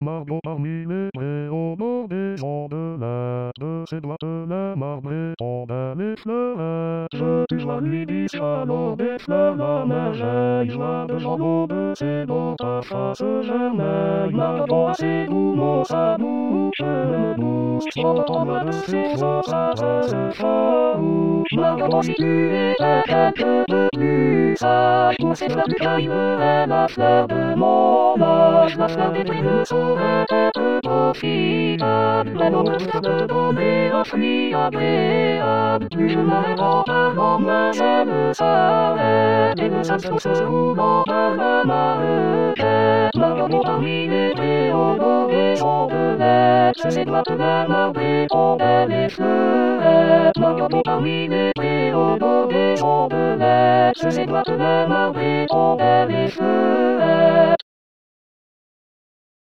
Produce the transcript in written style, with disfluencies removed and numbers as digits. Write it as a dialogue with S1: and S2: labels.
S1: Margot parmi les préaux des gens de l'air, de ses doigts de la marbrée tombent les fleurettes. Tu vois lui dit alors des fleurs la merveille, joie de jambon de ses dents, ta face germaine. Margot à ses doux mots, sa bouche douce, j'entends loin de ses os, sa trace farouche. Margot si tu étais quelque peu plus sage, pour ces fleurs du caillou est la fleur de mon âge, la fleur des prix saurait être profitable. L'amour de fleur de te donner un fruit agréable. Plus je m'arrête en parlant, moins elle s'arrête. Et le sale se roulant par la marquette. Margot parmi les préaux des ombelettes, sur ses doigts de la marbrée tombaient les fleurettes. Margot parmi les préaux des ombelettes, sur ses doigts de la marbrée tombaient les fleurettes.